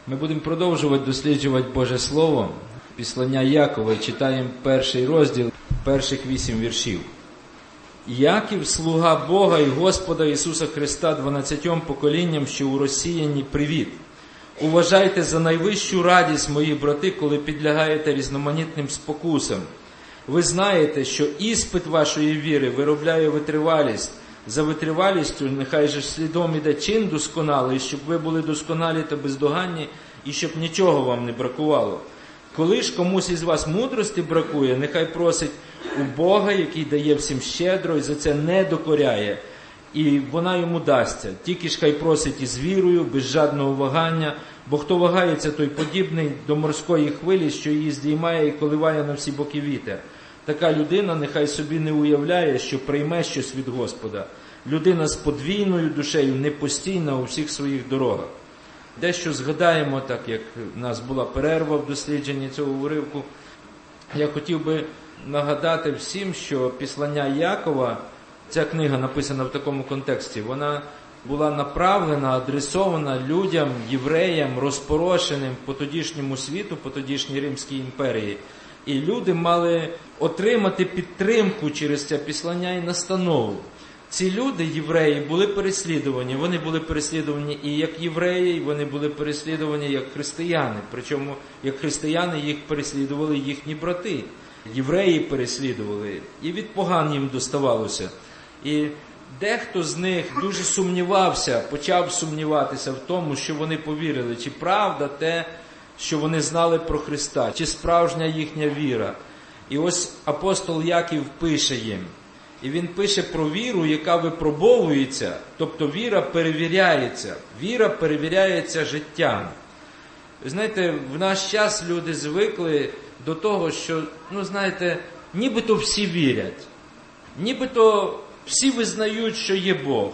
Ми будемо продовжувати досліджувати Боже Слово, післання Якова, і читаємо перший розділ, перших 8 віршів. Яків, слуга Бога і Господа Ісуса Христа 12 поколінням, що у розсіянні, привіт. Уважайте за найвищу радість, мої брати, коли підлягаєте різноманітним спокусам. Ви знаєте, що іспит вашої віри виробляє витривалість. За витривалістю нехай же слідом іде чин досконалий, щоб ви були досконалі та бездоганні, і щоб нічого вам не бракувало. Коли ж комусь із вас мудрості бракує, нехай просить у Бога, який дає всім щедро, і за це не докоряє, і вона йому дасться. Тільки ж хай просить із вірою, без жадного вагання, бо хто вагається, той подібний до морської хвилі, що її здіймає і коливає на всі боки вітер. Така людина нехай собі не уявляє, що прийме щось від Господа. Людина з подвійною душею непостійна у всіх своїх дорогах. Дещо згадаємо, так як в нас була перерва в дослідженні цього уривку. Я хотів би нагадати всім, що післання Якова, ця книга написана в такому контексті, вона була направлена, адресована людям, євреям, розпорошеним по тодішньому світу, по тодішній Римській імперії. І люди мали отримати підтримку через це післання і настанову. Ці люди, євреї, були переслідувані. Вони були переслідувані і як євреї, і вони були переслідувані як християни. Причому, як християни, їх переслідували їхні брати. Євреї переслідували, і від поган їм доставалося. І дехто з них дуже сумнівався, почав сумніватися в тому, що вони повірили, чи правда те, що вони знали про Христа, чи справжня їхня віра. І ось апостол Яків пише їм. І він пише про віру, яка випробовується, тобто віра перевіряється. Віра перевіряється життям. Ви знаєте, в наш час люди звикли до того, що, нібито всі вірять. Нібито всі визнають, що є Бог.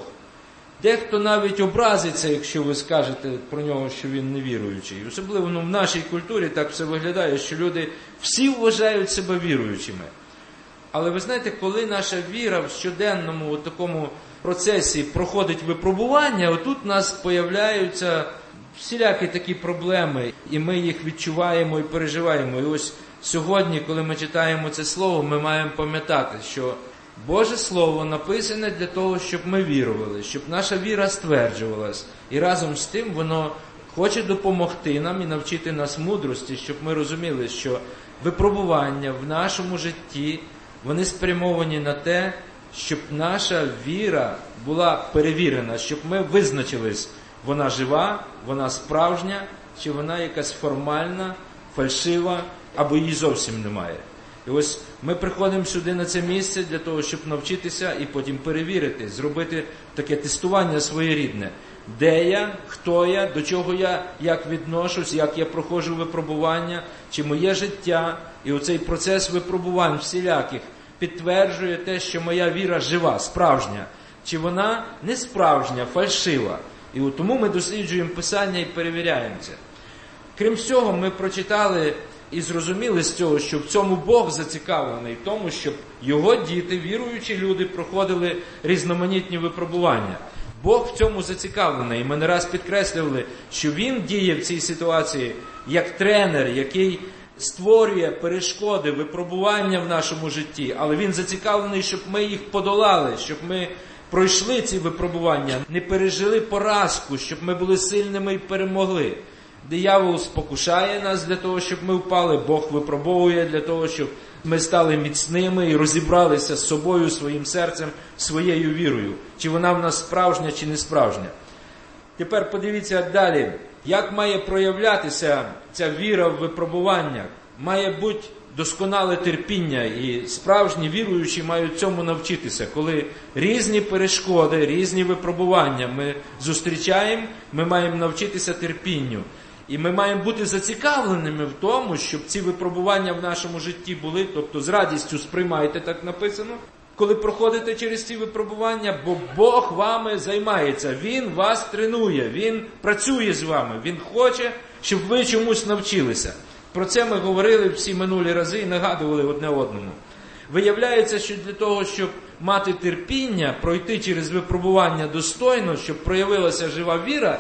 Дехто навіть образиться, якщо ви скажете про нього, що він невіруючий. Особливо в нашій культурі так все виглядає, що люди всі вважають себе віруючими. Але ви знаєте, коли наша віра в щоденному такому процесі проходить випробування, отут у нас появляються всілякі такі проблеми, і ми їх відчуваємо і переживаємо. І ось сьогодні, коли ми читаємо це слово, ми маємо пам'ятати, що Боже Слово написане для того, щоб ми вірували, щоб наша віра стверджувалась. І разом з тим воно хоче допомогти нам і навчити нас мудрості, щоб ми розуміли, що випробування в нашому житті, вони спрямовані на те, щоб наша віра була перевірена, щоб ми визначились, вона жива, вона справжня, чи вона якась формальна, фальшива, або її зовсім немає. І ось ми приходимо сюди на це місце для того, щоб навчитися і потім перевірити, зробити таке тестування своєрідне. Де я, хто я, до чого я, як відношусь, як я проходжу випробування, чи моє життя. І оцей процес випробувань всіляких підтверджує те, що моя віра жива, справжня, чи вона не справжня, фальшива. І от тому ми досліджуємо Писання і перевіряємо це. Крім всього, ми прочитали і зрозуміли з цього, що в цьому Бог зацікавлений, в тому, щоб його діти, віруючі люди, проходили різноманітні випробування. Бог в цьому зацікавлений. І ми не раз підкреслювали, що Він діє в цій ситуації як тренер, який створює перешкоди, випробування в нашому житті. Але Він зацікавлений, щоб ми їх подолали, щоб ми пройшли ці випробування, не пережили поразку, щоб ми були сильними і перемогли. Диявол спокушає нас для того, щоб ми впали. Бог випробовує для того, щоб ми стали міцними і розібралися з собою, своїм серцем, своєю вірою. Чи вона в нас справжня, чи не справжня. Тепер подивіться далі, як має проявлятися ця віра в випробуваннях. Має бути досконале терпіння, і справжні віруючі мають цьому навчитися. Коли різні перешкоди, різні випробування ми зустрічаємо, ми маємо навчитися терпінню. І ми маємо бути зацікавленими в тому, щоб ці випробування в нашому житті були, тобто з радістю сприймайте, так написано, коли проходите через ці випробування, бо Бог вами займається, Він вас тренує, Він працює з вами, Він хоче, щоб ви чомусь навчилися. Про це ми говорили всі минулі рази і нагадували одне одному. Виявляється, що для того, щоб мати терпіння, пройти через випробування достойно, щоб проявилася жива віра,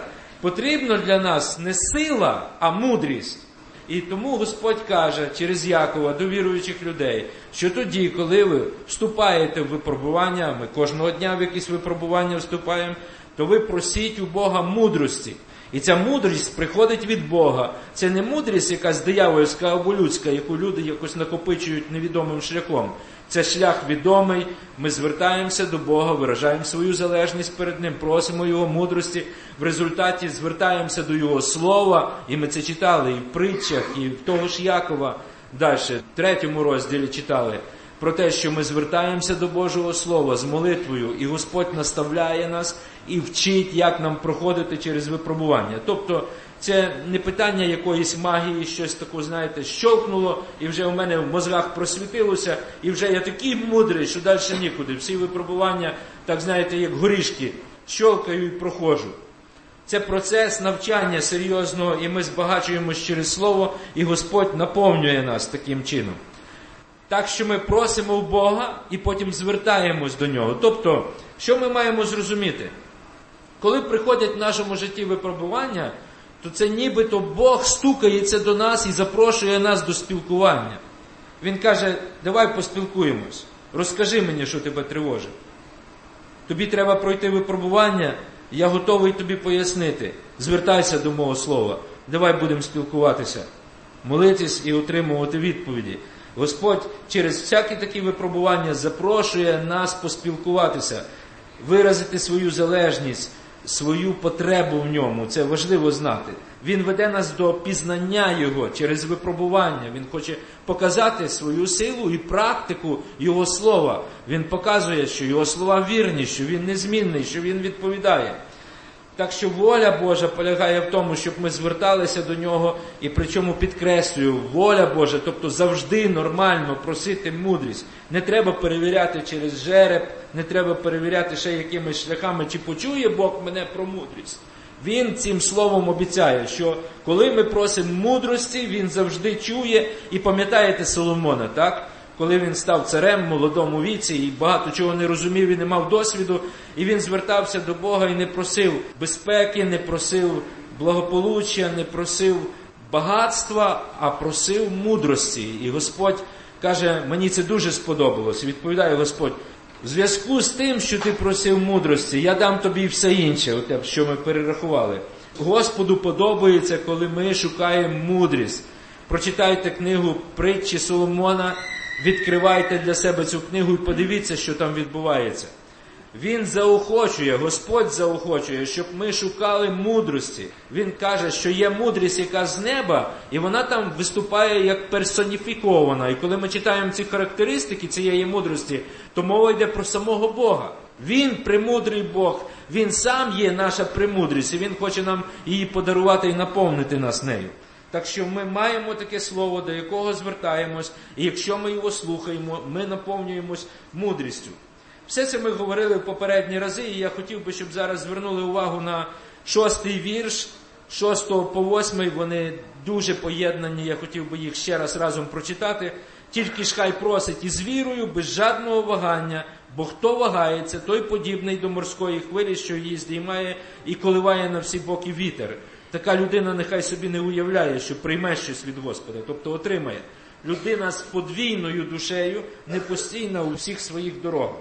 Потрібно для нас не сила, а мудрість. І тому Господь каже через Якова до віруючих людей, що тоді, коли ви вступаєте в випробування, ми кожного дня в якісь випробування вступаємо, то ви просіть у Бога мудрості. І ця мудрість приходить від Бога. Це не мудрість якась диявольська або людська, яку люди якось накопичують невідомим шляхом. Це шлях відомий, ми звертаємося до Бога, виражаємо свою залежність перед Ним, просимо Його мудрості, в результаті звертаємося до Його Слова, і ми це читали і в притчах, і в того ж Якова, далі, в 3 розділі читали, про те, що ми звертаємося до Божого Слова з молитвою, і Господь наставляє нас і вчить, як нам проходити через випробування. Тобто, це не питання якоїсь магії, щось таке, знаєте, щолкнуло, і вже у мене в мозгах просвітилося, і вже я такий мудрий, що далі нікуди. Всі випробування, так знаєте, як горішки, щолкаю і проходжу. Це процес навчання серйозного, і ми збагачуємось через Слово, і Господь наповнює нас таким чином. Так що ми просимо в Бога і потім звертаємось до Нього. Тобто, що ми маємо зрозуміти? Коли приходять в нашому житті випробування, то це нібито Бог стукається до нас і запрошує нас до спілкування. Він каже, давай поспілкуємось, розкажи мені, що тебе тривожить. Тобі треба пройти випробування, я готовий тобі пояснити. Звертайся до мого слова, давай будемо спілкуватися, молитись і отримувати відповіді. Господь через всякі такі випробування запрошує нас поспілкуватися, виразити свою залежність, свою потребу в ньому. Це важливо знати. Він веде нас до пізнання Його через випробування. Він хоче показати свою силу і практику Його Слова. Він показує, що Його слова вірні, що Він незмінний, що Він відповідає. Так що воля Божа полягає в тому, щоб ми зверталися до Нього, і причому підкреслюю, воля Божа, тобто завжди нормально просити мудрість. Не треба перевіряти через жереб, не треба перевіряти ще якимись шляхами, чи почує Бог мене про мудрість. Він цим словом обіцяє, що коли ми просимо мудрості, Він завжди чує. І пам'ятаєте Соломона, так? Коли він став царем в молодому віці і багато чого не розумів і не мав досвіду, і він звертався до Бога і не просив безпеки, не просив благополуччя, не просив багатства, а просив мудрості. І Господь каже, мені це дуже сподобалось. І відповідає Господь, в зв'язку з тим, що ти просив мудрості, я дам тобі все інше, от що ми перерахували. Господу подобається, коли ми шукаємо мудрість. Прочитайте книгу «Притчі Соломона», відкривайте для себе цю книгу і подивіться, що там відбувається. Він заохочує, Господь заохочує, щоб ми шукали мудрості. Він каже, що є мудрість, яка з неба, і вона там виступає як персоніфікована. І коли ми читаємо ці характеристики цієї мудрості, то мова йде про самого Бога. Він премудрий Бог, Він сам є наша премудрість, і Він хоче нам її подарувати і наповнити нас нею. Так що ми маємо таке слово, до якого звертаємось, і якщо ми його слухаємо, ми наповнюємось мудрістю. Все це ми говорили в попередні рази, і я хотів би, щоб зараз звернули увагу на 6-й вірш, 6 по 8, вони дуже поєднані, я хотів би їх ще раз разом прочитати. «Тільки ж хай просить із вірою, без жадного вагання, бо хто вагається, той подібний до морської хвилі, що її здіймає і коливає на всі боки вітер». Така людина нехай собі не уявляє, що прийме щось від Господа, тобто отримає. Людина з подвійною душею, не постійна у всіх своїх дорогах.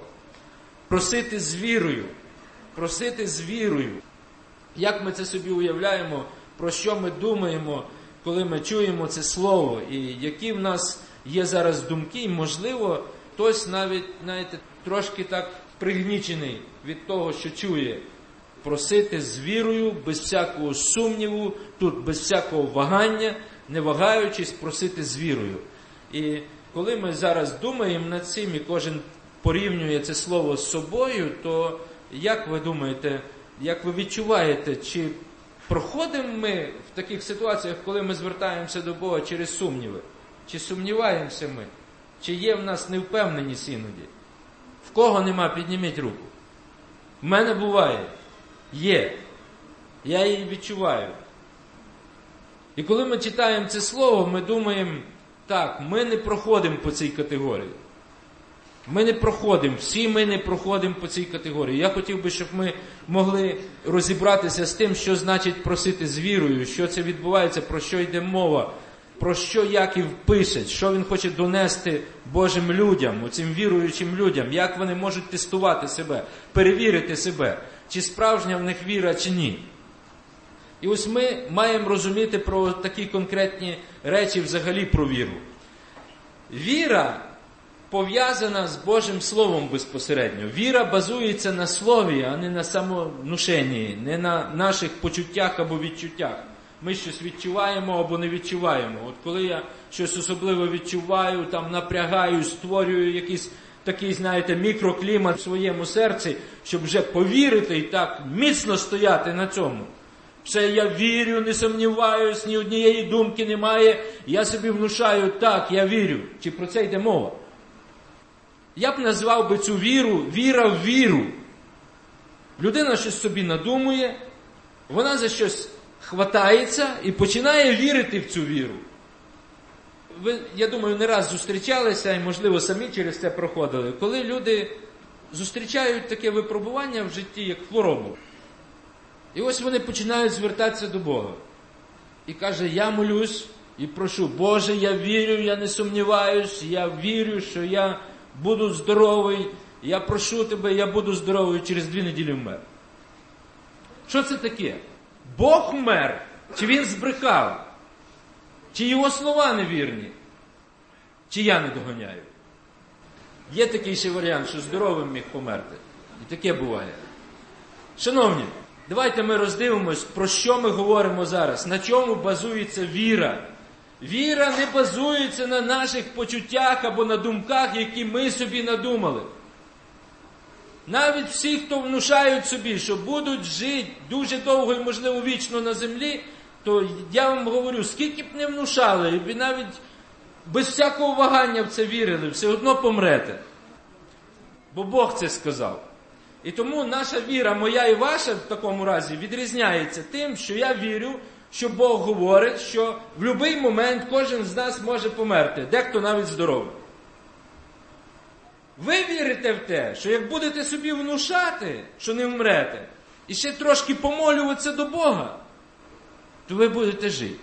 Просити з вірою. Просити з вірою. Як ми це собі уявляємо, про що ми думаємо, коли ми чуємо це слово, і які в нас є зараз думки, і, можливо, хтось навіть, знаєте, трошки так пригнічений від того, що чує. Просити з вірою, без всякого сумніву, тут без всякого вагання, не вагаючись, просити з вірою. І коли ми зараз думаємо над цим, і кожен порівнює це слово з собою, то як ви думаєте, як ви відчуваєте, чи проходимо ми в таких ситуаціях, коли ми звертаємося до Бога через сумніви? Чи сумніваємося ми? Чи є в нас невпевненість іноді? В кого нема, підніміть руку. В мене буває. Є. Я її відчуваю. І коли ми читаємо це слово, ми думаємо, так, ми не проходимо по цій категорії. Ми не проходимо, всі ми не проходимо по цій категорії. Я хотів би, щоб ми могли розібратися з тим, що значить просити з вірою, що це відбувається, про що йде мова, про що Яків пише, що він хоче донести Божим людям, оцим віруючим людям, як вони можуть тестувати себе, перевірити себе, чи справжня в них віра, чи ні. І ось ми маємо розуміти про такі конкретні речі взагалі про віру. Віра пов'язана з Божим Словом безпосередньо. Віра базується на Слові, а не на самовнушенні, не на наших почуттях або відчуттях. Ми щось відчуваємо або не відчуваємо. От коли я щось особливо відчуваю, там напрягаю, створюю якийсь такий, знаєте, мікроклімат в своєму серці, щоб вже повірити і так міцно стояти на цьому. Все, я вірю, не сумніваюсь, ні однієї думки немає, я собі внушаю, так, я вірю. Чи про це йде мова? Я б назвав би цю віру віра в віру. Людина щось собі надумує, вона за щось хватається і починає вірити в цю віру. Ви, я думаю, не раз зустрічалися і, можливо, самі через це проходили, коли люди зустрічають таке випробування в житті, як хворобу. І ось вони починають звертатися до Бога. І каже, я молюсь і прошу, Боже, я вірю, я не сумніваюсь, я вірю, що я буду здоровий, я прошу тебе, я буду здоровий, через 2 неділі вмер. Що це таке? Бог вмер? Чи він збрехав? Чи його слова невірні? Чи я не доганяю? Є такий ще варіант, що здоровим міг померти. І таке буває. Шановні, давайте ми роздивимось, про що ми говоримо зараз, на чому базується віра. Віра не базується на наших почуттях або на думках, які ми собі надумали. Навіть всі, хто внушають собі, що будуть жити дуже довго і, можливо, вічно на землі, то я вам говорю, скільки б не внушали, і навіть без всякого вагання в це вірили, все одно помрете. Бо Бог це сказав. І тому наша віра, моя і ваша, в такому разі, відрізняється тим, що я вірю, що Бог говорить, що в будь-який момент кожен з нас може померти, дехто навіть здоровий. Ви вірите в те, що як будете собі внушати, що не вмрете, і ще трошки помолюватися до Бога, то ви будете жити.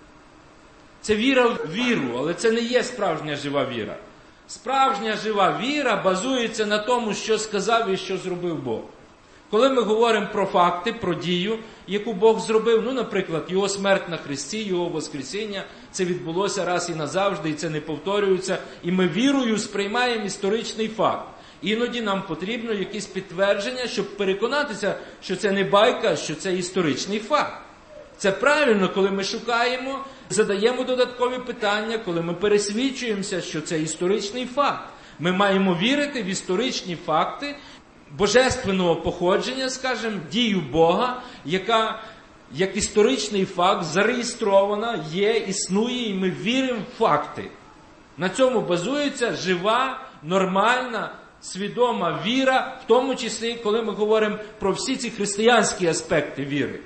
Це віра в віру, але це не є справжня жива віра. Справжня жива віра базується на тому, що сказав і що зробив Бог. Коли ми говоримо про факти, про дію, яку Бог зробив, наприклад, Його смерть на хресті, Його воскресіння, це відбулося раз і назавжди, і це не повторюється, і ми вірою сприймаємо історичний факт. Іноді нам потрібно якісь підтвердження, щоб переконатися, що це не байка, що це історичний факт. Це правильно, коли ми шукаємо, задаємо додаткові питання, коли ми пересвідчуємося, що це історичний факт. Ми маємо вірити в історичні факти, божественного походження, скажімо, дію Бога, яка, як історичний факт, зареєстрована, є, існує, і ми віримо в факти. На цьому базується жива, нормальна, свідома віра, в тому числі, коли ми говоримо про всі ці християнські аспекти віри.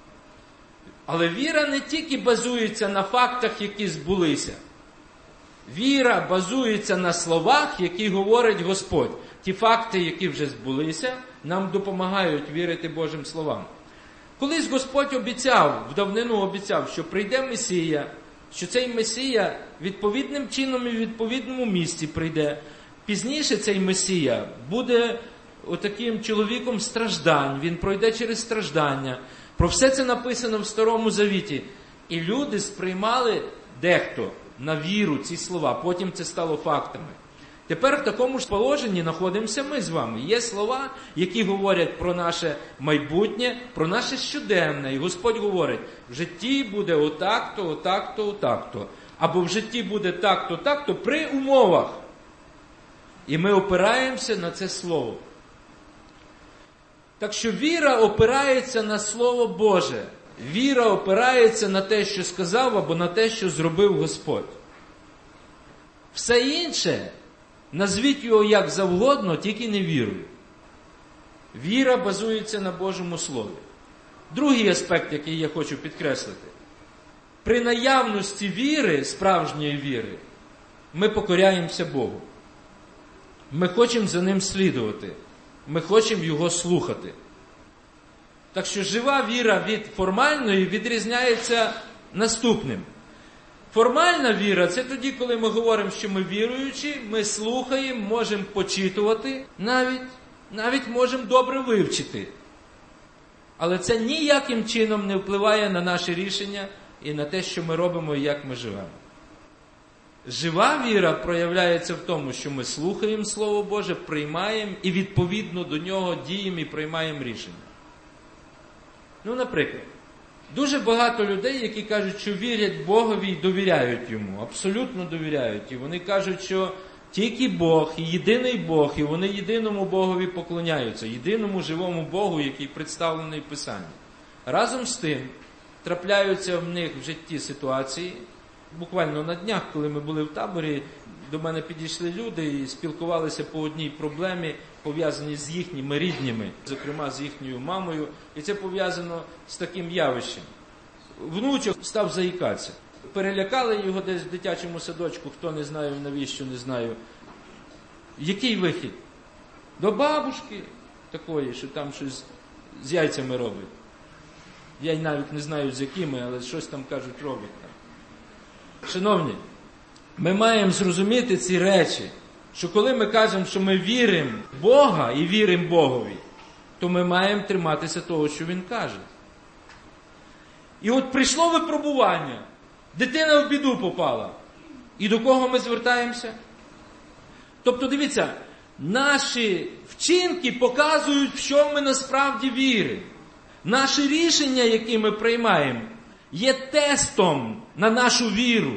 Але віра не тільки базується на фактах, які збулися. Віра базується на словах, які говорить Господь. Ті факти, які вже збулися, нам допомагають вірити Божим словам. Колись Господь обіцяв, в давнину обіцяв, що прийде Месія, що цей Месія відповідним чином і в відповідному місці прийде. Пізніше цей Месія буде отаким чоловіком страждань, він пройде через страждання. Про все це написано в Старому Завіті. І люди сприймали дехто на віру ці слова, потім це стало фактами. Тепер в такому ж положенні знаходимося ми з вами. Є слова, які говорять про наше майбутнє, про наше щоденне. І Господь говорить, в житті буде отак-то, отак-то, отак-то. Або в житті буде так-то, так-то при умовах. І ми опираємося на це слово. Так що віра опирається на Слово Боже. Віра опирається на те, що сказав, або на те, що зробив Господь. Все інше, назвіть його як завгодно, тільки не вірою. Віра базується на Божому Слові. Другий аспект, який я хочу підкреслити. При наявності віри, справжньої віри, ми покоряємося Богу. Ми хочемо за ним слідувати. Ми хочемо його слухати. Так що жива віра від формальної відрізняється наступним. Формальна віра – це тоді, коли ми говоримо, що ми віруючі, ми слухаємо, можемо почитувати, навіть можемо добре вивчити. Але це ніяким чином не впливає на наші рішення і на те, що ми робимо і як ми живемо. Жива віра проявляється в тому, що ми слухаємо Слово Боже, приймаємо і відповідно до нього діємо і приймаємо рішення. Наприклад, дуже багато людей, які кажуть, що вірять Богові і довіряють Йому, абсолютно довіряють. І вони кажуть, що тільки Бог, і єдиний Бог, і вони єдиному Богові поклоняються, єдиному живому Богу, який представлений в Писанні. Разом з тим, трапляються в них в житті ситуації. Буквально на днях, коли ми були в таборі, до мене підійшли люди і спілкувалися по одній проблемі, пов'язаній з їхніми рідними, зокрема з їхньою мамою. І це пов'язано з таким явищем. Внучок став заїкатися. Перелякали його десь в дитячому садочку, хто не знає, навіщо, не знаю. Який вихід? До бабушки такої, що там щось з яйцями робить. Я навіть не знаю з якими, але щось там, кажуть, робить. Шановні, ми маємо зрозуміти ці речі, що коли ми кажемо, що ми віримо в Бога і віримо Богові, то ми маємо триматися того, що Він каже. І от прийшло випробування, дитина в біду попала. І до кого ми звертаємося? Тобто, дивіться, наші вчинки показують, в що ми насправді віримо. Наші рішення, які ми приймаємо, є тестом на нашу віру.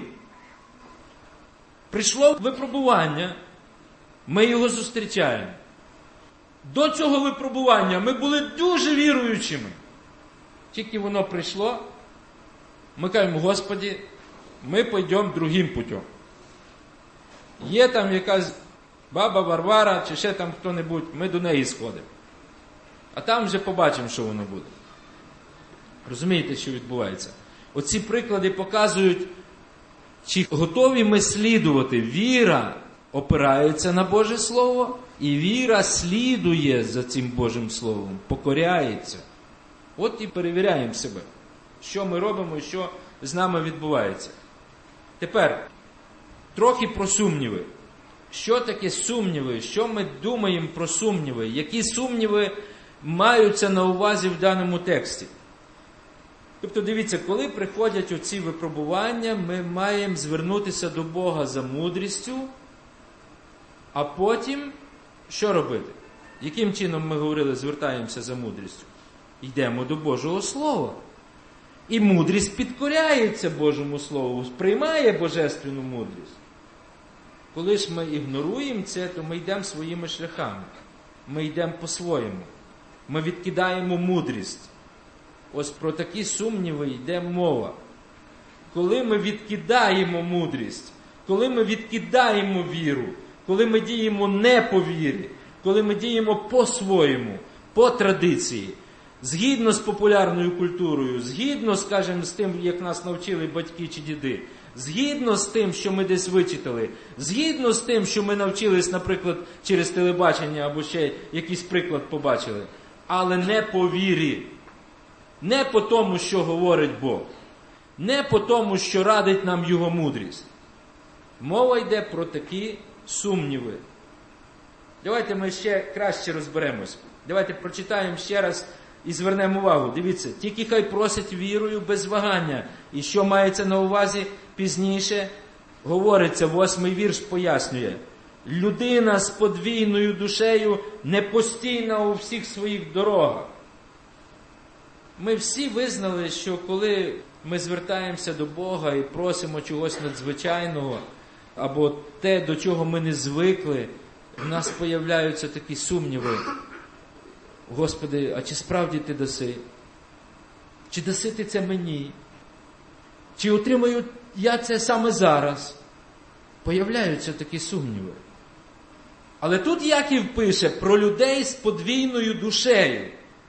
Прийшло випробування, ми його зустрічаємо. До цього випробування ми були дуже віруючими. Тільки воно прийшло, ми кажемо, Господи, ми пойдемо другим путем. Є там якась баба Варвара, чи ще там хто-небудь, ми до неї сходимо. А там вже побачимо, що воно буде. Розумієте, що відбувається? Оці приклади показують, чи готові ми слідувати. Віра опирається на Боже Слово, і віра слідує за цим Божим Словом, покоряється. От і перевіряємо себе, що ми робимо і що з нами відбувається. Тепер, трохи про сумніви. Що таке сумніви? Що ми думаємо про сумніви? Які сумніви маються на увазі в даному тексті? Тобто, дивіться, коли приходять оці випробування, ми маємо звернутися до Бога за мудрістю, а потім що робити? Яким чином ми говорили, звертаємося за мудрістю? Йдемо до Божого Слова. І мудрість підкоряється Божому Слову, сприймає божественну мудрість. Коли ж ми ігноруємо це, то ми йдемо своїми шляхами. Ми йдемо по-своєму. Ми відкидаємо мудрість. Ось про такі сумніви йде мова. Коли ми відкидаємо мудрість, коли ми відкидаємо віру, коли ми діємо не по вірі, коли ми діємо по-своєму, по традиції, згідно з популярною культурою, згідно, скажімо, з тим, як нас навчили батьки чи діди, згідно з тим, що ми десь вичитали, згідно з тим, що ми навчились, наприклад, через телебачення або ще якийсь приклад побачили, але не по вірі, не по тому, що говорить Бог, не по тому, що радить нам Його мудрість. Мова йде про такі сумніви. Давайте ми ще краще розберемось. Давайте прочитаємо ще раз і звернемо увагу. Дивіться, тільки хай просить вірою без вагання. І що мається на увазі пізніше? Говориться, 8-й вірш пояснює. Людина з подвійною душею непостійна у всіх своїх дорогах. Ми всі визнали, що коли ми звертаємося до Бога і просимо чогось надзвичайного, або те, до чого ми не звикли, в нас появляються такі сумніви. Господи, а чи справді Ти даси? Чи даси Ти це мені? Чи отримаю я це саме зараз? Появляються такі сумніви. Але тут Яків пише про людей з подвійною душею.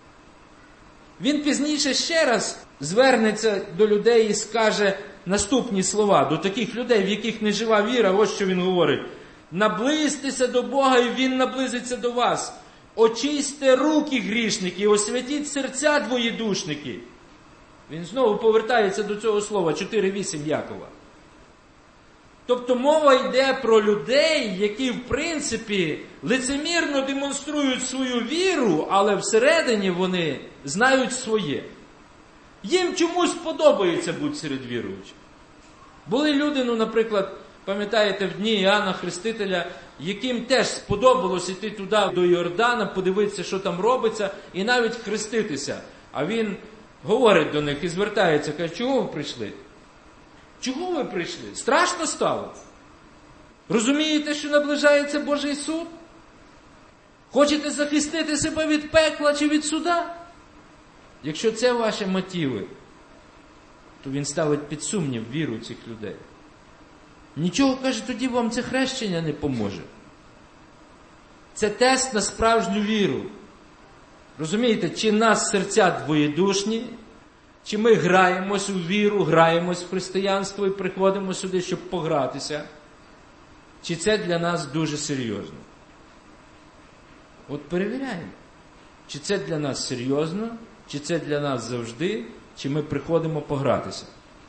Він пізніше ще раз звернеться до людей і скаже наступні слова, до таких людей, в яких не жива віра, ось що він говорить. Наблизьтеся до Бога, і Він наблизиться до вас. Очисьте руки, грішники, освятіть серця, двоєдушники. Він знову повертається до цього слова, 4:8 Якова. Тобто мова йде про людей, які в принципі лицемірно демонструють свою віру, але всередині вони знають своє. Їм чомусь подобається бути серед віруючих. Були люди, наприклад, пам'ятаєте, в дні Іоанна Хрестителя, яким теж сподобалось іти туди, до Йордана, подивитися, що там робиться, і навіть хреститися. А він говорить до них і звертається, каже, чого ви прийшли? Чого ви прийшли? Страшно стало? Розумієте, що наближається Божий суд? Хочете захистити себе від пекла чи від суда? Якщо це ваші мотиви, то він ставить під сумнів віру цих людей. Нічого, каже, тоді вам це хрещення не поможе. Це тест на справжню віру. Розумієте, чи нас серця двоєдушні, чи ми граємось у віру, граємось в християнство і приходимо сюди, щоб погратися, чи це для нас дуже серйозно. От перевіряємо, чи це для нас серйозно, чи це для нас завжди, чи ми приходимо погратися.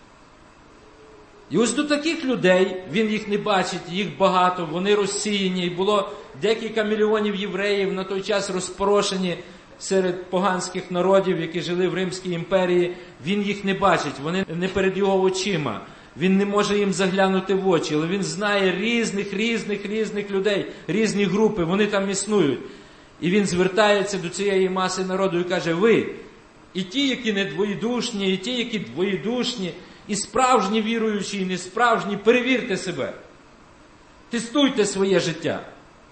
І ось до таких людей, він їх не бачить, їх багато, вони розсіяні, і було декілька мільйонів євреїв на той час розпорошені серед поганських народів, які жили в Римській імперії. Він їх не бачить, вони не перед його очима. Він не може їм заглянути в очі, але він знає різних людей, різні групи, вони там існують. І він звертається до цієї маси народу і каже, ви, і ті, які не двоєдушні, і ті, які двоєдушні, і справжні віруючі, і несправжні, перевірте себе. Тестуйте своє життя.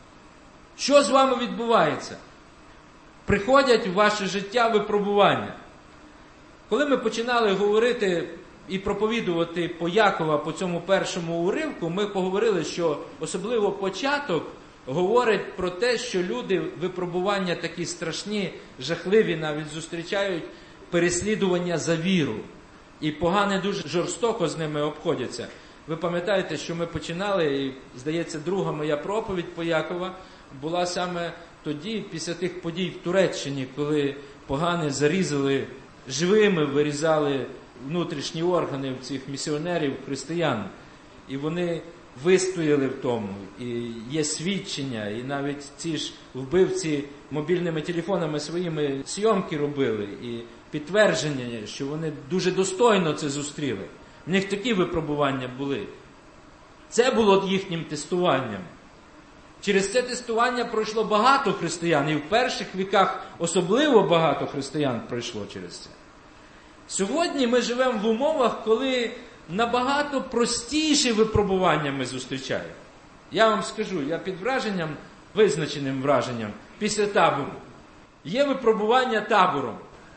Що з вами відбувається? Приходять в ваше життя випробування. Коли ми починали говорити і проповідувати по Якова, по цьому першому уривку, ми поговорили, що особливо початок говорить про те, що люди випробування такі страшні, жахливі навіть зустрічають переслідування за віру. І погане дуже жорстоко з ними обходяться. Ви пам'ятаєте, що ми починали, і, здається, друга моя проповідь по Якова була саме тоді, після тих подій в Туреччині, коли погани зарізали, живими вирізали внутрішні органи в цих місіонерів, християн. І вони вистояли в тому, і є свідчення, і навіть ці ж вбивці мобільними телефонами своїми зйомки робили, і підтвердження, що вони дуже достойно це зустріли. В них такі випробування були. Це було їхнім тестуванням. Через це тестування пройшло багато християн, і в перших віках особливо багато християн пройшло через це. Сьогодні ми живемо в умовах, коли набагато простіші випробування ми зустрічаємо. Я вам скажу, я під враженням, визначеним враженням, після табору. Є випробування табором.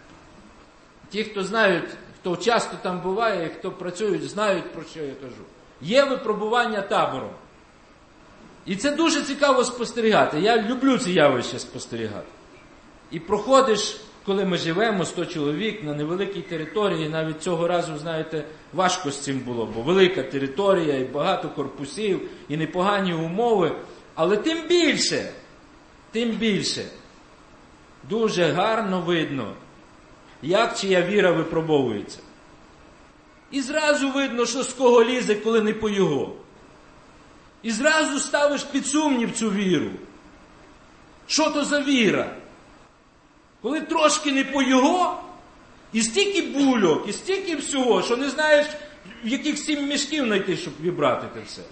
Ті, хто знають, хто часто там буває, хто працюють, знають, про що я кажу. Є випробування табором. І це дуже цікаво спостерігати. Я люблю це явище спостерігати. І проходиш, коли ми живемо, 100 чоловік на невеликій території, навіть цього разу, знаєте, важко з цим було, бо велика територія, і багато корпусів, і непогані умови. Але тим більше, дуже гарно видно, як чия віра випробовується. І зразу видно, що з кого лізе, коли не по його. І зразу ставиш під сумнів цю віру. Що то за віра? Коли трошки не по його, і стільки бульок, і стільки всього, що не знаєш, в яких 7 мішків знайти, щоб вібрати те все.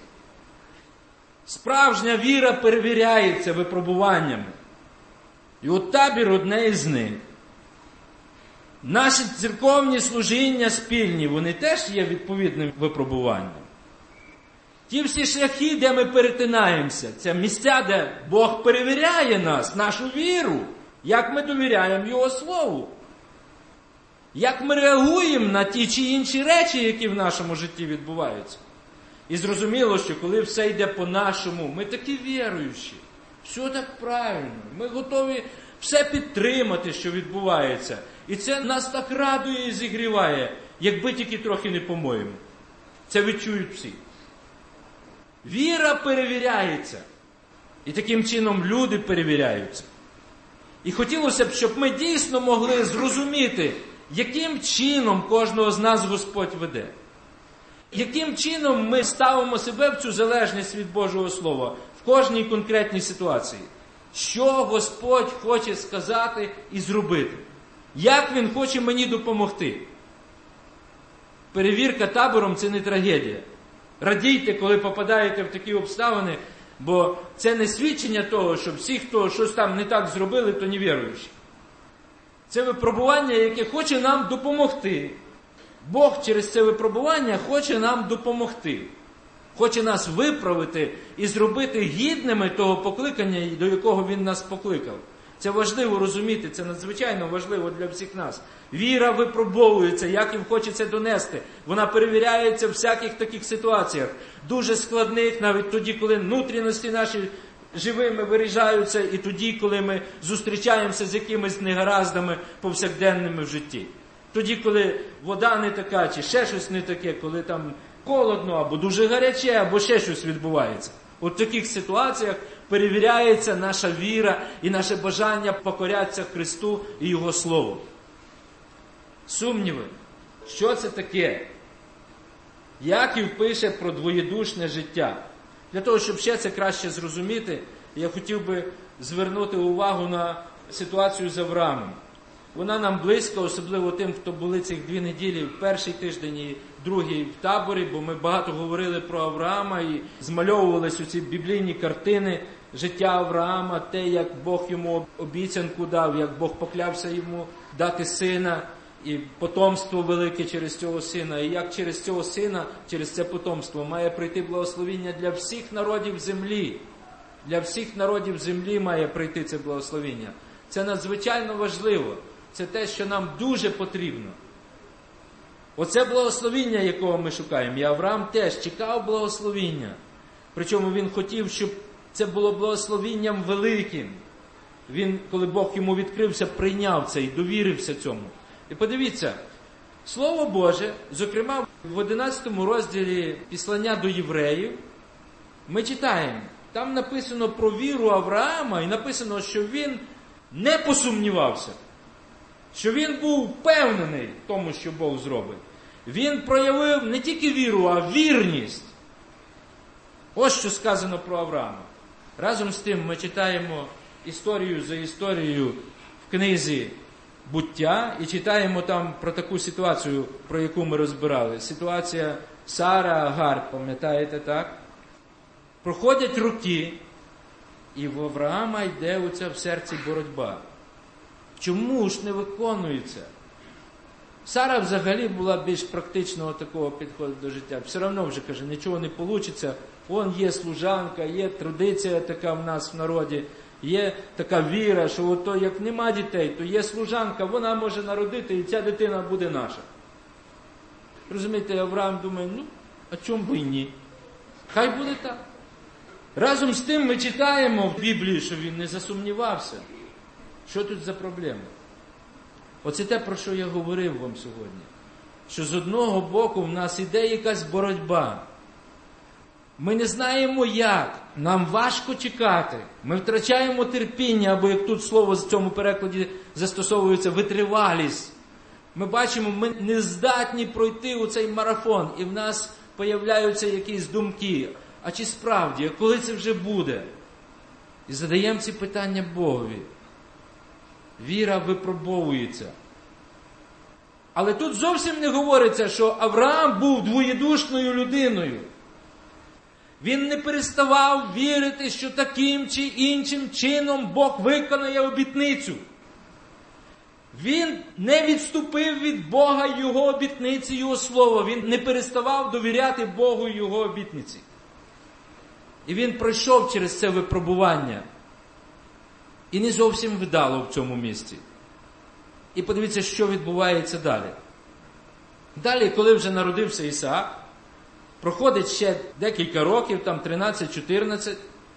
Справжня віра перевіряється випробуваннями. І от табір одне із них. Наші церковні служіння спільні, вони теж є відповідним випробуванням. Ті всі шляхи, де ми перетинаємося, це місця, де Бог перевіряє нас, нашу віру, як ми довіряємо Його Слову, як ми реагуємо на ті чи інші речі, які в нашому житті відбуваються. І зрозуміло, що коли все йде по-нашому, ми такі віруючі, все так правильно, ми готові все підтримати, що відбувається. І це нас так радує і зігріває, якби тільки трохи не по-моєму. Це відчують всі. Віра перевіряється. І таким чином люди перевіряються. І хотілося б, щоб ми дійсно могли зрозуміти, яким чином кожного з нас Господь веде. Яким чином ми ставимо себе в цю залежність від Божого Слова в кожній конкретній ситуації. Що Господь хоче сказати і зробити. Як Він хоче мені допомогти. Перевірка табором – це не трагедія. Радійте, коли попадаєте в такі обставини, бо це не свідчення того, що всі, хто щось там не так зробили, то невіруючі. Це випробування, яке хоче нам допомогти. Бог через це випробування хоче нам допомогти. Хоче нас виправити і зробити гідними того покликання, до якого Він нас покликав. Це важливо розуміти, це надзвичайно важливо для всіх нас. Віра випробовується, як їм хоче це донести. Вона перевіряється в всяких таких ситуаціях. Дуже складних, навіть тоді, коли внутрішності наші живими виріжаються, і тоді, коли ми зустрічаємося з якимись негараздами повсякденними в житті. Тоді, коли вода не така, чи ще щось не таке, коли там холодно, або дуже гаряче, або ще щось відбувається. От в таких ситуаціях перевіряється наша віра і наше бажання покорятися Христу і Його Слову. Сумніви. Що це таке? Яків пише про двоєдушне життя. Для того, щоб ще це краще зрозуміти, я хотів би звернути увагу на ситуацію з Авраамом. Вона нам близька, особливо тим, хто були цих 2 неділі, в перший тиждень і другий в таборі, бо ми багато говорили про Авраама і змальовувалися ці біблійні картини життя Авраама, те, як Бог йому обіцянку дав, як Бог поклявся йому дати сина і потомство велике через цього сина, і як через цього сина, через це потомство має прийти благословіння для всіх народів землі. Для всіх народів землі має прийти це благословіння. Це надзвичайно важливо. Це те, що нам дуже потрібно. Оце благословіння, якого ми шукаємо. І Авраам теж чекав благословіння. Причому він хотів, щоб це було благословінням великим. Він, коли Бог йому відкрився, прийняв це і довірився цьому. І подивіться, Слово Боже, зокрема в 11 розділі Післання до євреїв, ми читаємо, там написано про віру Авраама, і написано, що він не посумнівався. Що він був впевнений в тому, що Бог зробить. Він проявив не тільки віру, а вірність. Ось що сказано про Авраама. Разом з тим ми читаємо історію за історією в книзі «Буття» і читаємо там про таку ситуацію, про яку ми розбирали. Ситуація Сара, Агар, пам'ятаєте, так? Проходять роки, і в Авраама йде оця в серці боротьба. Чому ж не виконується? Сара взагалі була більш практичного такого підходу до життя. Все одно вже, каже, нічого не вийде. Вон є служанка, є традиція така в нас в народі, є така віра, що ото як нема дітей, то є служанка, вона може народити, і ця дитина буде наша. Розумієте, Авраам думає, а чому б і ні? Хай буде так. Разом з тим ми читаємо в Біблії, що він не засумнівався. Що тут за проблема? Оце те, про що я говорив вам сьогодні. Що з одного боку в нас іде якась боротьба. Ми не знаємо як, нам важко чекати. Ми втрачаємо терпіння, або як тут слово в цьому перекладі застосовується, витривалість. Ми бачимо, ми не здатні пройти у цей марафон, і в нас появляються якісь думки. А чи справді, а коли це вже буде? І задаємо ці питання Богові. Віра випробовується. Але тут зовсім не говориться, що Авраам був двоєдушною людиною. Він не переставав вірити, що таким чи іншим чином Бог виконає обітницю. Він не відступив від Бога і Його обітниці, Його Слова. Він не переставав довіряти Богу і Його обітниці. І він пройшов через це випробування. І не зовсім вдало в цьому місці. І подивіться, що відбувається далі. Далі, коли вже народився Ісаак, проходить ще декілька років, там 13-14,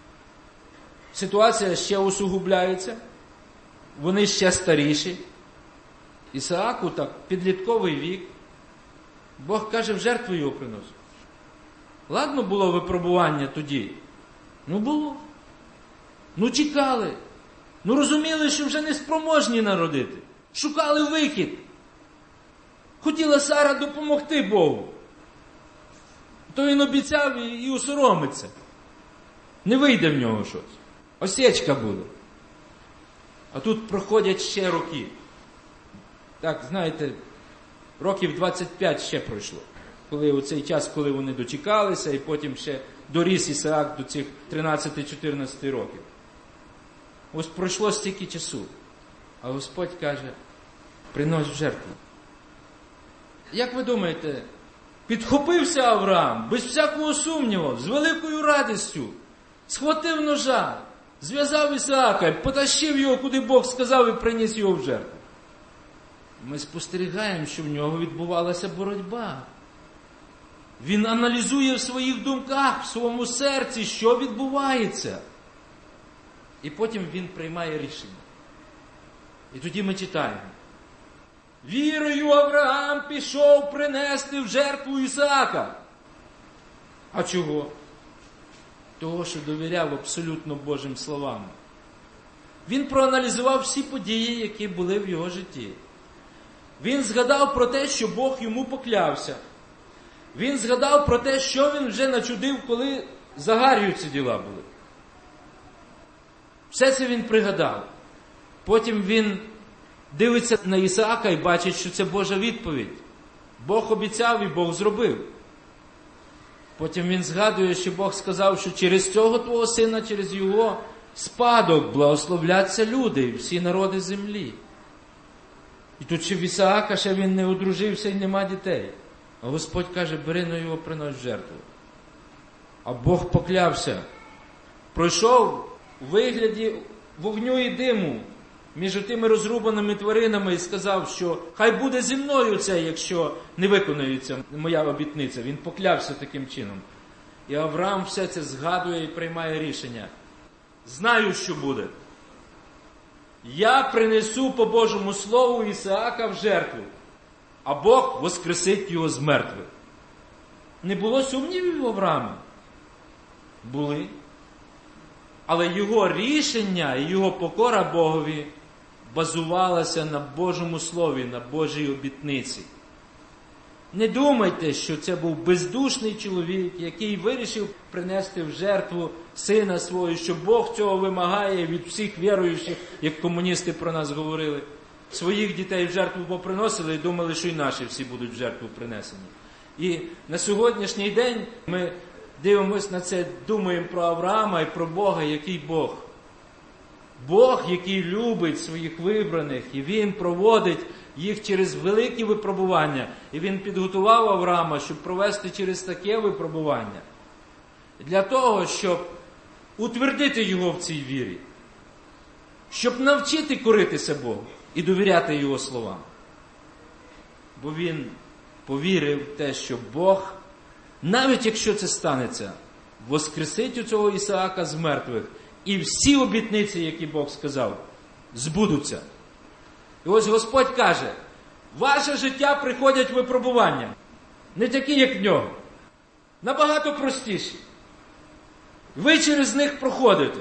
ситуація ще усугубляється, вони ще старіші. Ісааку так, підлітковий вік, Бог каже, в жертву його приносить. Ладно було випробування тоді? Ну було. Ну чекали. Ну розуміли, що вже не спроможні народити. Шукали вихід. Хотіла Сара допомогти Богу. То він обіцяв і усоромиться. Не вийде в нього щось. Осечка буде. А тут проходять ще роки. Так, знаєте, років 25 ще пройшло. Коли у цей час, коли вони дочекалися, і потім ще доріс Ісаак до цих 13-14 років. Ось пройшло стільки часу. А Господь каже, принось в жертву. Як ви думаєте, підхопився Авраам, без всякого сумніву, з великою радістю, схватив ножа, зв'язав Ісаака, потащив його, куди Бог сказав, і приніс його в жертву. Ми спостерігаємо, що в нього відбувалася боротьба. Він аналізує в своїх думках, в своєму серці, що відбувається. І потім він приймає рішення. І тоді ми читаємо. Вірою Авраам пішов принести в жертву Ісаака. А чого? Того, що довіряв абсолютно Божим словам. Він проаналізував всі події, які були в його житті. Він згадав про те, що Бог йому поклявся. Він згадав про те, що він вже начудив, коли з Агар'ю ці діла були. Все це він пригадав. Потім він дивиться на Ісаака і бачить, що це Божа відповідь. Бог обіцяв і Бог зробив. Потім він згадує, що Бог сказав, що через цього твого сина, через його спадок благословляться люди і всі народи землі. І тут ще в Ісаака ще він не одружився і нема дітей. А Господь каже, бери на його, принось в жертву. А Бог поклявся. Пройшов у вигляді вогню і диму між тими розрубаними тваринами і сказав, що хай буде зі мною це, якщо не виконується моя обітниця. Він поклявся таким чином. І Авраам все це згадує і приймає рішення. Знаю, що буде. Я принесу по Божому слову Ісаака в жертву, а Бог воскресить його з мертвих. Не було сумнівів у Авраама? Були. Але його рішення і його покора Богові базувалася на Божому слові, на Божій обітниці. Не думайте, що це був бездушний чоловік, який вирішив принести в жертву сина свого, що Бог цього вимагає від всіх віруючих, як комуністи про нас говорили. Своїх дітей в жертву поприносили і думали, що і наші всі будуть в жертву принесені. І на сьогоднішній день ми дивимося на це, думаємо про Авраама і про Бога, який Бог. Бог, який любить своїх вибраних, і Він проводить їх через великі випробування. І Він підготував Авраама, щоб провести через таке випробування. Для того, щоб утвердити його в цій вірі. Щоб навчити коритися Богу і довіряти Його словам. Бо він повірив в те, що Бог, навіть якщо це станеться, воскресить у цього Ісаака з мертвих, і всі обітниці, які Бог сказав, збудуться. І ось Господь каже, ваше життя приходять випробування. Не такі, як в нього. Набагато простіші. Ви через них проходите.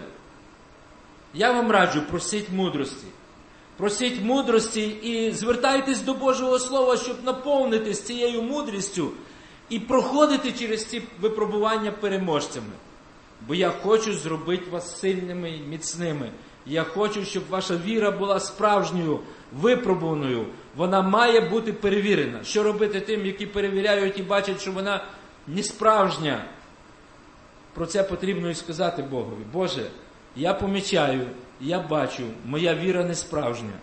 Я вам раджу, просіть мудрості. Просіть мудрості і звертайтесь до Божого Слова, щоб наповнитись цією мудрістю і проходити через ці випробування переможцями. Бо я хочу зробити вас сильними і міцними. Я хочу, щоб ваша віра була справжньою, випробуваною. Вона має бути перевірена. Що робити тим, які перевіряють і бачать, що вона не справжня? Про це потрібно і сказати Богові. Боже, я помічаю, я бачу, моя віра не справжня.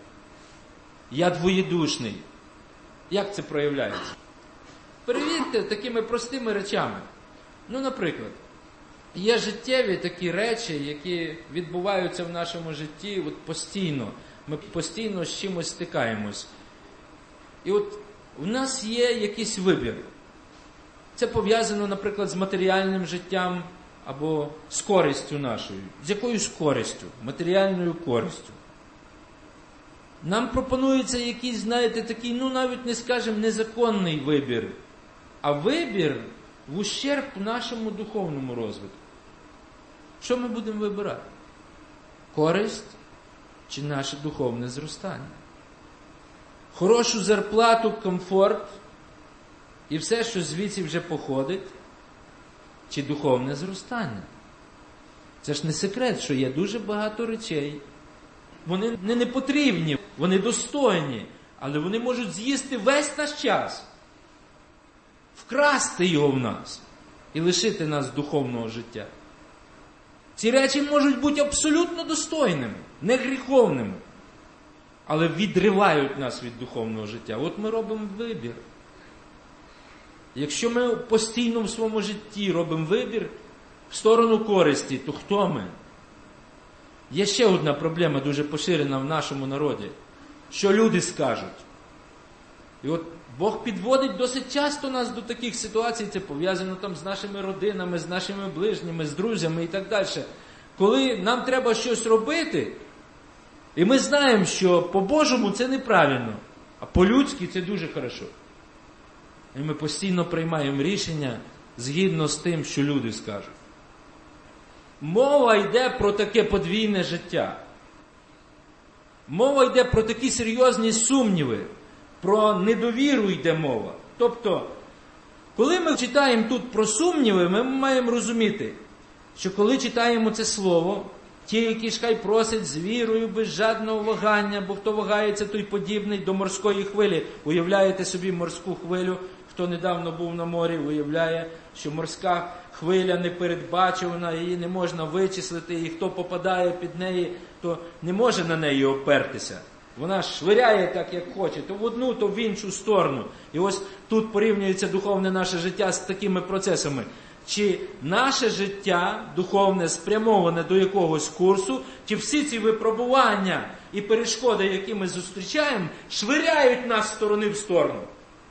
Я двоєдушний. Як це проявляється? Перевірте такими простими речами. Ну, наприклад, є життєві такі речі, які відбуваються в нашому житті от постійно. Ми постійно з чимось стикаємось. І от у нас є якийсь вибір. Це пов'язано, наприклад, з матеріальним життям або з користю нашою. З якоюсь користю, матеріальною користю. Нам пропонується якийсь, знаєте, такий, ну навіть не скажемо, незаконний вибір. А вибір в ущерб нашому духовному розвитку. Що ми будемо вибирати? Користь чи наше духовне зростання? Хорошу зарплату, комфорт і все, що звідси вже походить, чи духовне зростання? Це ж не секрет, що є дуже багато речей. Вони не потрібні, вони достойні, але вони можуть з'їсти весь наш час, вкрасти його в нас і лишити нас духовного життя. Ці речі можуть бути абсолютно достойними, не гріховними, але відривають нас від духовного життя. От ми робимо вибір. Якщо ми постійно в своєму житті робимо вибір в сторону користі, то хто ми? Є ще одна проблема, дуже поширена в нашому народі. Що люди скажуть? І от Бог підводить досить часто нас до таких ситуацій, це пов'язано там з нашими родинами, з нашими ближніми, з друзями і так далі. Коли нам треба щось робити, і ми знаємо, що по-божому це неправильно, а по-людськи це дуже хорошо. І ми постійно приймаємо рішення згідно з тим, що люди скажуть. Мова йде про таке подвійне життя. Мова йде про такі серйозні сумніви. Про недовіру йде мова. Тобто, коли ми читаємо тут про сумніви, ми маємо розуміти, що коли читаємо це слово, ті, які ж хай просять з вірою, без жадного вагання, бо хто вагається, той подібний до морської хвилі. Уявляєте собі морську хвилю, хто недавно був на морі, уявляє, що морська хвиля непередбачувана, її не можна вичислити, і хто попадає під неї, то не може на неї опертися. Вона швиряє так, як хоче, то в одну, то в іншу сторону. І ось тут порівнюється духовне наше життя з такими процесами. Чи наше життя духовне спрямоване до якогось курсу, чи всі ці випробування і перешкоди, які ми зустрічаємо, швиряють нас з сторони в сторону.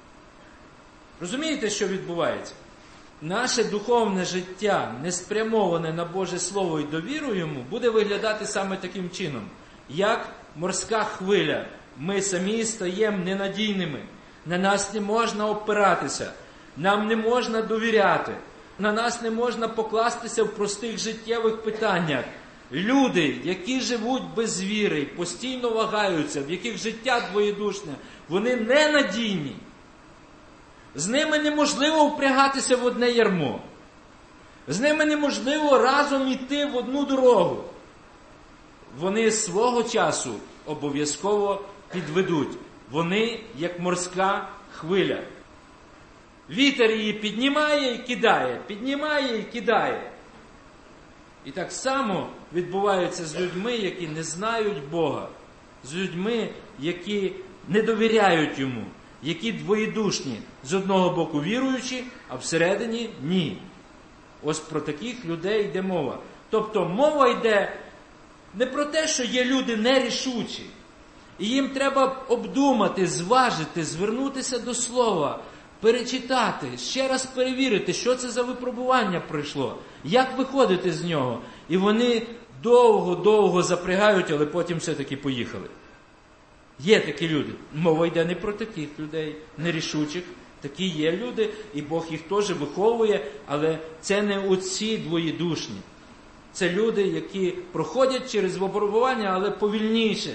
Розумієте, що відбувається? Наше духовне життя, не спрямоване на Боже Слово і довіру йому, буде виглядати саме таким чином. Як морська хвиля. Ми самі стаємо ненадійними. На нас не можна опиратися. Нам не можна довіряти. На нас не можна покластися в простих життєвих питаннях. Люди, які живуть без віри, постійно вагаються, в яких життя двоєдушне, вони ненадійні. З ними неможливо впрягатися в одне ярмо. З ними неможливо разом йти в одну дорогу. Вони свого часу обов'язково підведуть. Вони як морська хвиля. Вітер її піднімає і кидає, піднімає і кидає. І так само відбувається з людьми, які не знають Бога. З людьми, які не довіряють Йому. Які двоєдушні. З одного боку віруючі, а всередині ні. Ось про таких людей йде мова. Тобто мова йде не про те, що є люди нерішучі. І їм треба обдумати, зважити, звернутися до Слова, перечитати, ще раз перевірити, що це за випробування пройшло, як виходити з нього. І вони довго-довго запрягають, але потім все-таки поїхали. Є такі люди. Мова йде не про таких людей, нерішучих. Такі є люди, і Бог їх теж виховує, але це не оці двоєдушні. Це люди, які проходять через випробування, але повільніше.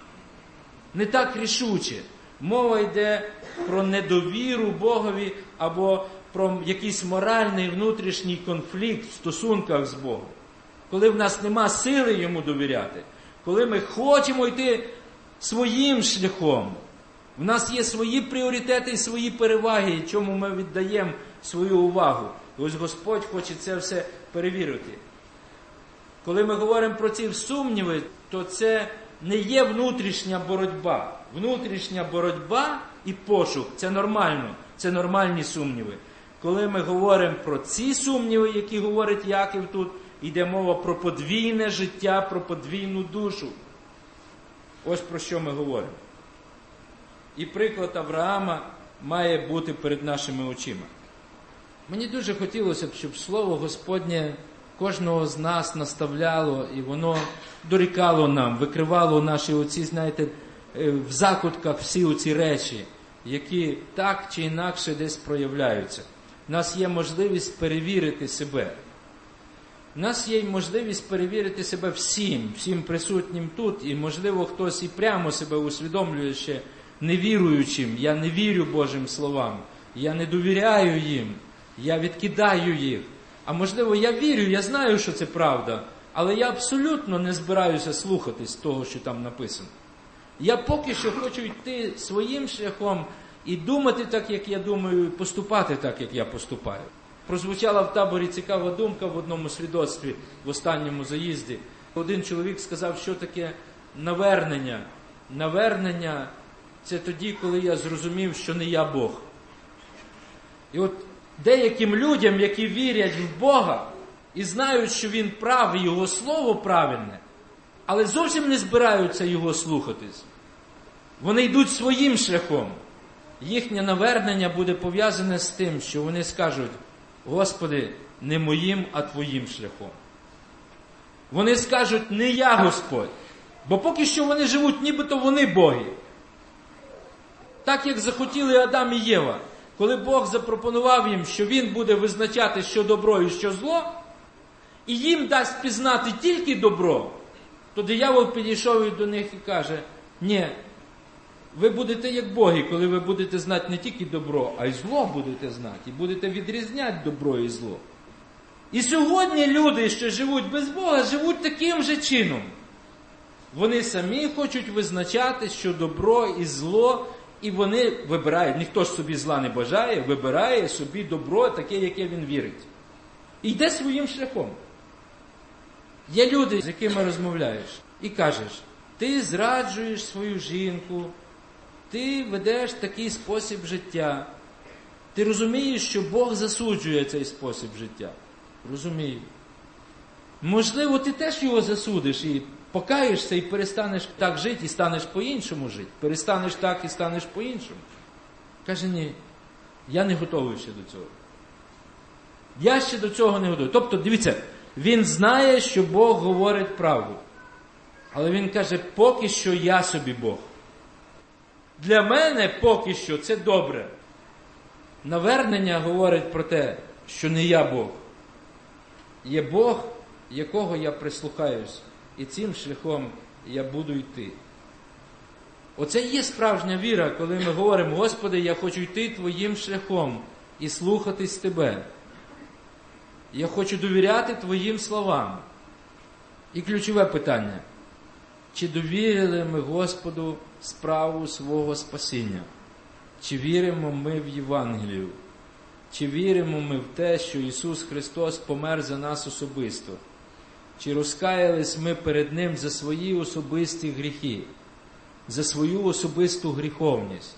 Не так рішуче. Мова йде про недовіру Богові або про якийсь моральний внутрішній конфлікт в стосунках з Богом. Коли в нас нема сили Йому довіряти, коли ми хочемо йти своїм шляхом, в нас є свої пріоритети і свої переваги, чому ми віддаємо свою увагу. І ось Господь хоче це все перевірити. Коли ми говоримо про ці сумніви, то це не є внутрішня боротьба. Внутрішня боротьба і пошук – це нормально, це нормальні сумніви. Коли ми говоримо про ці сумніви, які говорить Яків тут, йде мова про подвійне життя, про подвійну душу. Ось про що ми говоримо. І приклад Авраама має бути перед нашими очима. Мені дуже хотілося б, щоб Слово Господнє кожного з нас наставляло, і воно дорікало нам, викривало наші оці, знаєте, в закутках всі оці речі, які так чи інакше десь проявляються. в нас є можливість перевірити себе. У нас є можливість перевірити себе всім присутнім тут, і, можливо, хтось і прямо себе усвідомлює ще невіруючим. Я не вірю Божим словам, я не довіряю їм, я відкидаю їх. А можливо, я вірю, я знаю, що це правда, але я абсолютно не збираюся слухатись того, що там написано. Я поки що хочу йти своїм шляхом і думати так, як я думаю, і поступати так, як я поступаю. Прозвучала в таборі цікава думка в одному свідоцтві, в останньому заїзді. Один чоловік сказав, що таке навернення. Навернення – це тоді, коли я зрозумів, що не я Бог. І от деяким людям, які вірять в Бога і знають, що Він правий, Його Слово правильне, але зовсім не збираються Його слухатись. Вони йдуть своїм шляхом. Їхнє навернення буде пов'язане з тим, що вони скажуть: Господи, не моїм, а Твоїм шляхом. Вони скажуть: не я Господь. Бо поки що вони живуть, нібито вони боги. Так, як захотіли Адам і Єва. Коли Бог запропонував їм, що Він буде визначати, що добро і що зло, і їм дасть пізнати тільки добро, то диявол підійшов до них і каже: ні, ви будете як боги, коли ви будете знати не тільки добро, а й зло будете знати, і будете відрізняти добро і зло. І сьогодні люди, що живуть без Бога, живуть таким же чином. Вони самі хочуть визначати, що добро і зло, і вони вибирають. Ніхто ж собі зла не бажає, вибирає собі добро, таке, яке він вірить. І йде своїм шляхом. Є люди, з якими розмовляєш, і кажеш: ти зраджуєш свою жінку, ти ведеш такий спосіб життя. Ти розумієш, що Бог засуджує цей спосіб життя? Розумію. Можливо, ти теж його засудиш і покаєшся і перестанеш так жити, і станеш по-іншому жити. Перестанеш так і станеш по-іншому. Каже: ні, я не готовий ще до цього. Я ще до цього не готовий. Тобто, дивіться, він знає, що Бог говорить правду. Але він каже: поки що я собі Бог. Для мене поки що це добре. Навернення говорить про те, що не я Бог. Є Бог, якого я прислухаюсь, і цим шляхом я буду йти. Оце є справжня віра, коли ми говоримо: Господи, я хочу йти Твоїм шляхом і слухатись Тебе. Я хочу довіряти Твоїм словам. І ключове питання: чи довірили ми Господу справу свого спасіння? Чи віримо ми в Євангелію? Чи віримо ми в те, що Ісус Христос помер за нас особисто? Чи розкаялись ми перед Ним за свої особисті гріхи, за свою особисту гріховність?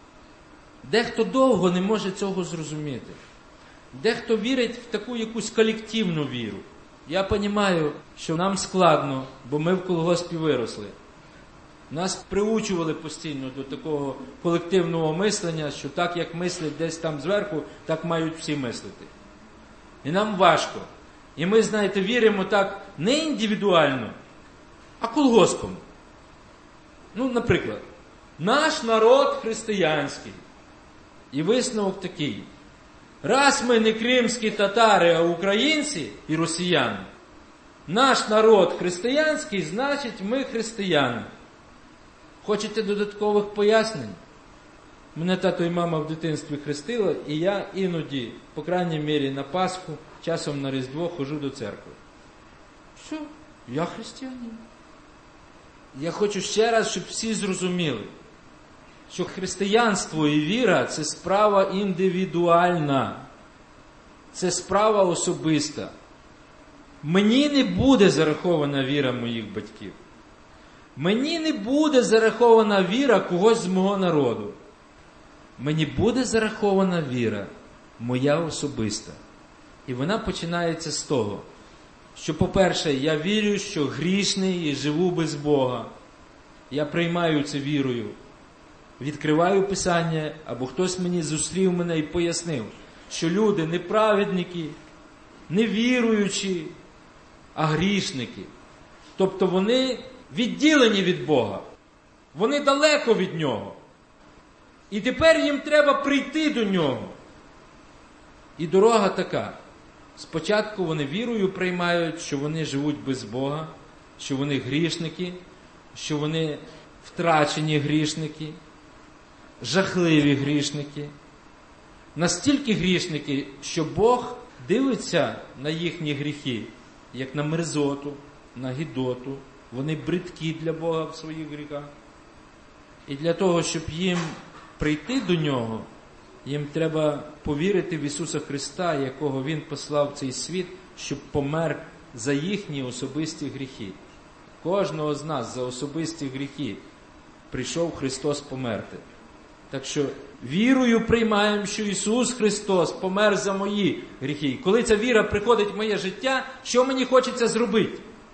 Дехто довго не може цього зрозуміти. Дехто вірить в таку якусь колективну віру. Я розумію, що нам складно, бо ми в колгоспі виросли. Нас приучували постійно до такого колективного мислення, що так, як мислять десь там зверху, так мають всі мислити. І нам важко. І ми, знаєте, віримо так не індивідуально, а колгоспом. Наприклад, наш народ християнський. І висновок такий: раз ми не кримські татари, а українці і росіяни, наш народ християнський, значить ми християни. Хочете додаткових пояснень? Мене тато і мама в дитинстві хрестили, і я іноді, по крайній мірі на Пасху, часом на Різдво ходжу до церкви. Все, я християнин. Я хочу ще раз, щоб всі зрозуміли, що християнство і віра – це справа індивідуальна. Це справа особиста. Мені не буде зарахована віра моїх батьків. Мені не буде зарахована віра когось з мого народу. Мені буде зарахована віра моя особиста. І вона починається з того, що, по-перше, я вірю, що грішний і живу без Бога. Я приймаю це вірою. Відкриваю Писання, або хтось мені зустрів мене і пояснив, що люди не праведники, не віруючі, а грішники. Тобто вони відділені від Бога. Вони далеко від Нього. І тепер їм треба прийти до Нього. І дорога така. Спочатку вони вірою приймають, що вони живуть без Бога, що вони грішники, що вони втрачені грішники, жахливі грішники. Настільки грішники, що Бог дивиться на їхні гріхи, як на мерзоту, на гидоту. Вони бридкі для Бога в своїх гріхах. І для того, щоб їм прийти до Нього, їм треба повірити в Ісуса Христа, якого Він послав в цей світ, щоб помер за їхні особисті гріхи. Кожного з нас за особисті гріхи прийшов Христос померти. Так що вірою приймаємо, що Ісус Христос помер за мої гріхи. І коли ця віра приходить в моє життя, що мені хочеться зробити?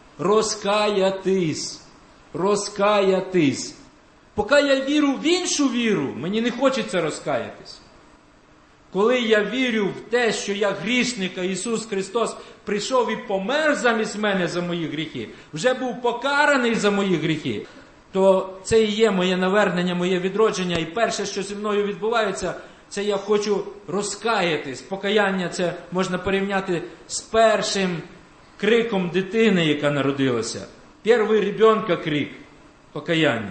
Розкаятись. Розкаятись. Поки я вірю в іншу віру, мені не хочеться розкаятись. Коли я вірю в те, що я грішник, а Ісус Христос прийшов і помер замість мене за мої гріхи, вже був покараний за мої гріхи, то це і є моє навернення, моє відродження. І перше, що зі мною відбувається, це я хочу розкаятись. Покаяння це можна порівняти з першим криком дитини, яка народилася. Перший ребенка крик – покаяння.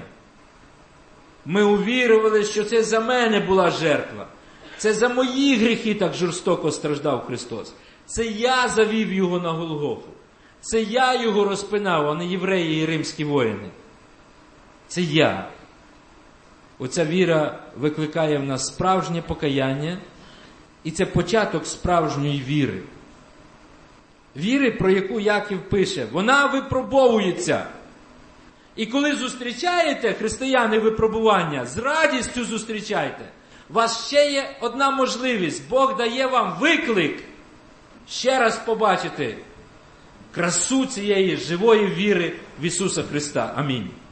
Ми увірували, що це за мене була жертва. Це за мої гріхи так жорстоко страждав Христос. Це я завів його на Голгофу. Це я його розпинав, а не євреї і римські воїни. Це я. Оця віра викликає в нас справжнє покаяння, і це початок справжньої віри. Віри, про яку Яків пише, вона випробовується. І коли зустрічаєте, християни, випробування, з радістю зустрічайте. У вас ще є одна можливість. Бог дає вам виклик ще раз побачити красу цієї живої віри в Ісуса Христа. Амінь.